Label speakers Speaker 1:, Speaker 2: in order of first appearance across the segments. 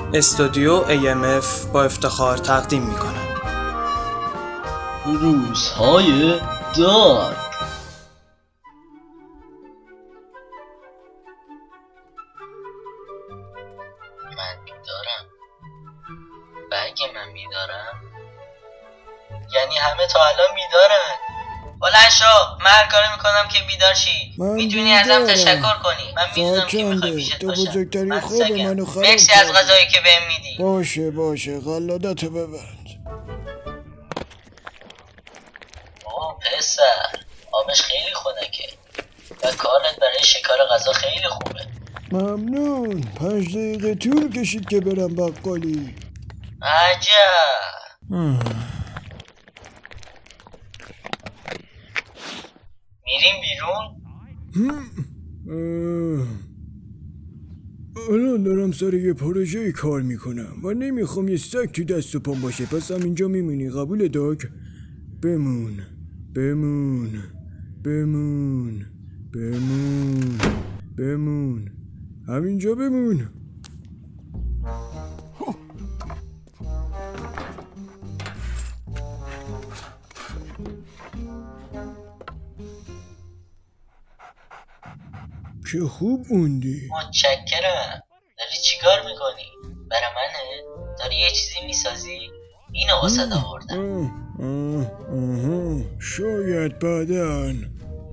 Speaker 1: استودیو AMF با افتخار تقدیم می‌کند.
Speaker 2: روزهای دارک. من بیدارم. بگه من بیدارم. یعنی همه تا الان بیدارن. بلند شو، من هر کاری میکنم که بیدار شی. میتونی ازم تشکر کنی. من میدونم که میخوای پیشت
Speaker 3: تو
Speaker 2: باشم.
Speaker 3: بزرگترین خوب منو خراب
Speaker 2: مرسی از غذایی که بهم میدی.
Speaker 3: باشه قلادتو ببند.
Speaker 2: پسر، آبش خیلی خنکه و کارت برای شکار غذا خیلی خوبه.
Speaker 3: ممنون. 5 دقیقه طول کشید که برم بقالی.
Speaker 2: عجب. میریم بیرون؟
Speaker 3: الان دارم سر یه پروژه کار میکنم و نمیخوام یه سگ تو دست و پام باشه، پس هم اینجا میمونی. قبول داک؟ بمون. همینجا بمون. چه خوب موندی.
Speaker 2: متشکرم. داری چیکار میکنی؟ برای منه؟ داری یه چیزی میسازی؟ اینو واسه آوردم.
Speaker 3: شاید بعدن.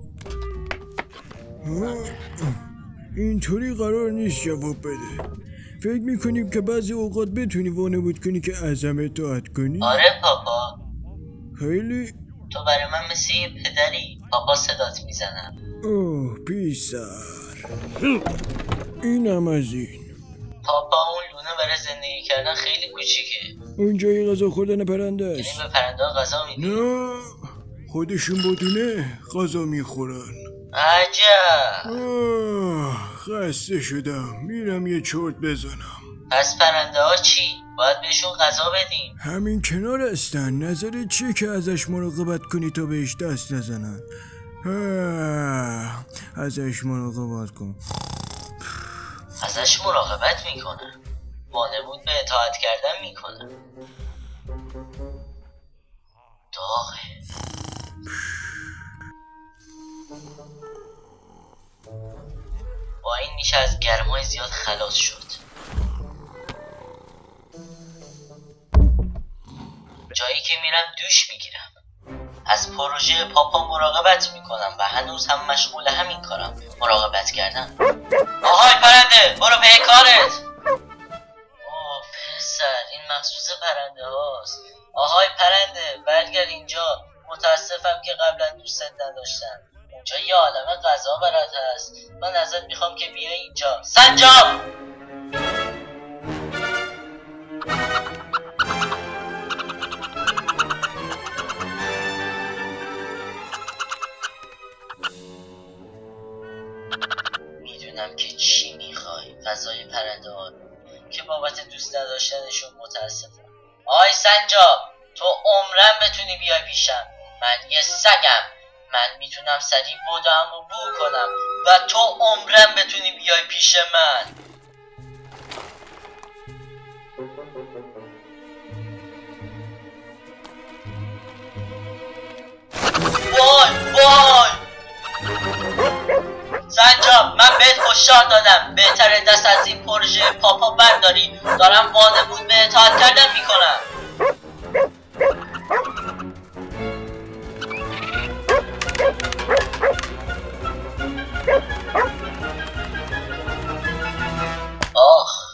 Speaker 3: اینطوری قرار نیست جواب بده. فکر میکنیم که بعضی اوقات بتونی وانمود کنی که ازم اطاعت کنی؟
Speaker 2: آره پاپا.
Speaker 3: خیلی؟
Speaker 2: تو برای من مثل یه پدری. پاپا صدات میزنم.
Speaker 3: اوه پیسر. اینم از این.
Speaker 2: پاپا اون لونه برای زندگی کردن خیلی کوچیکه.
Speaker 3: اونجا یه غذا خوردن پرنده است.
Speaker 2: یعنی به پرنده ها غذا میدی؟
Speaker 3: نه، خودشون با دونه غذا میخورن.
Speaker 2: عجب.
Speaker 3: خسته شدم، میرم یه چرت بزنم.
Speaker 2: پس پرنده ها چی؟ باید بهشون غذا بدیم.
Speaker 3: همین کنار هستن. نظرت چیه که ازش مراقبت کنی تا بهش دست نزنن؟ ازش مراقبت کن.
Speaker 2: ازش مراقبت میکنن. وانمود به اطاعت کردن میکنن. داغه. با این میشه از گرمای زیاد خلاص شد. جایی که میرم دوش میگیرم. از پروژه پاپا مراقبت میکنم و هنوز هم مشغول همین کارم، مراقبت کردن. آهای پرنده، برو به کارت. اوه پسر، این مخصوص پرنده هاست. آهای پرنده، برگرد اینجا. متاسفم که قبلا دوستت نداشتم. اونجا یه عالمه غذا برات هست. من ازت میخوام که بیای اینجا. سنجاب! میدونم که چی میخوای. غذای پرنده ها رو که بابت دوست نداشتنشون متاسفم. آی سنجاب، تو عمرم بتونی بیای پیشم. من یه سگم. من میتونم سریع بودم و بو کنم و تو عمرم بتونی بیای پیش من. وای سنجاب، من بهت هشدار دادم. بهتره دست از این پروژه پاپا برداری. دارم وانمود به اطاعت کردن میکنم. آخ.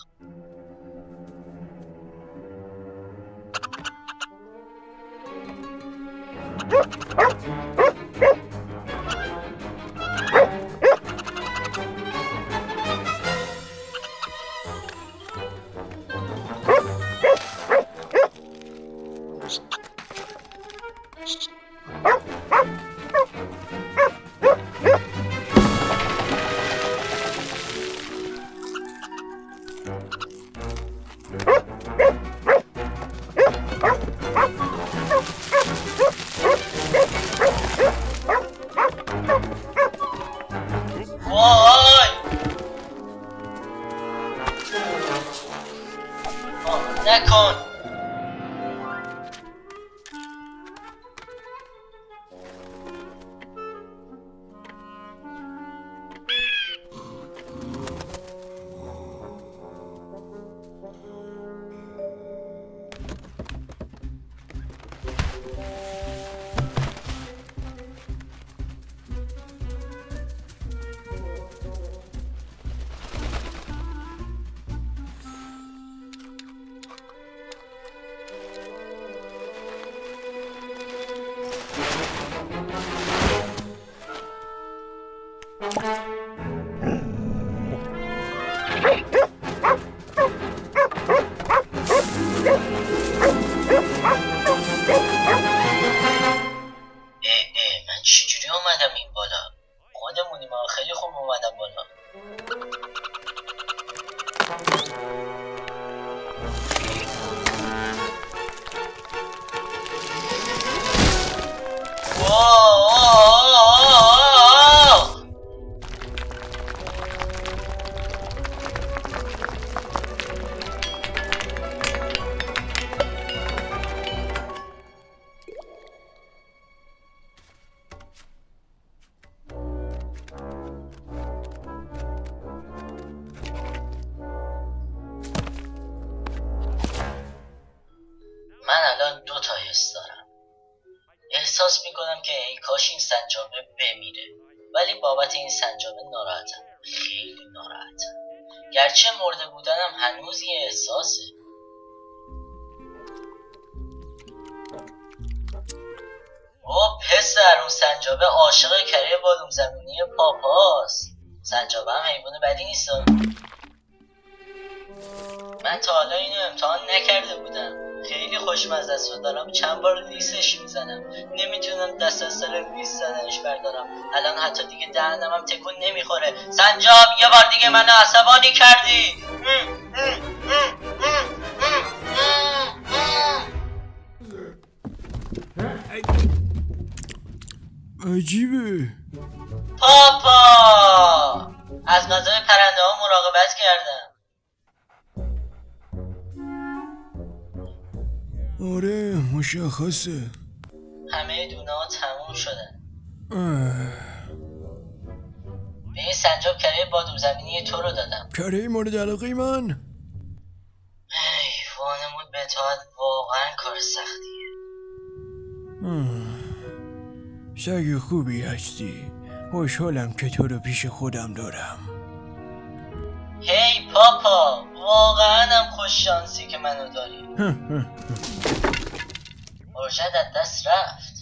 Speaker 2: من الان 2 تا حس دارم. احساس میکنم که ای کاش این سنجابه بمیره، ولی بابت این سنجابه ناراحتم، خیلی ناراحتم. گرچه مرده بودنم هنوز یه احساسه. او پسر، اون سنجابه عاشق کره بالوم زمینی پاپاست. سنجابه هم حیوان بدی نیست. من تا حالا اینو امتحان نکرده بودم. خیلی خوشمزه است و دارم چند بار لیسش میزنم. نمیتونم دست از سر لیس زدنش بردارم. الان حتی دیگه دهنم هم تکون نمیخوره. سنجاب یه بار دیگه منو عصبانی کردی.
Speaker 3: عجیبه.
Speaker 2: پاپا، از غذای پرنده ها مراقبت کردم.
Speaker 3: آره مشخصه.
Speaker 2: همه دونه ها تموم شدن. به این سنجاب کره بادوم زمینی تو رو دادم.
Speaker 3: کره مورد علاقه من؟
Speaker 2: وانمود به اطاعت واقعا کار سختیه.
Speaker 3: سگ خوبی هستی. خوشحالم که تو رو پیش خودم دارم.
Speaker 2: هی پاپا، واقعا هم خوش شانسی که منو داری. پروژه از دست رفت.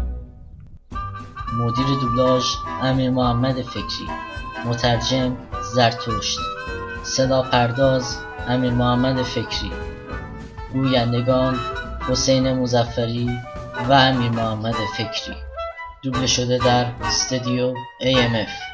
Speaker 2: مدیر دوبلاژ امیر محمد فکری، مترجم زرتشت، صدا پرداز امیر محمد فکری، گویندگان حسین مظفری و امیر محمد فکری. دوبله شده در استودیو AMF.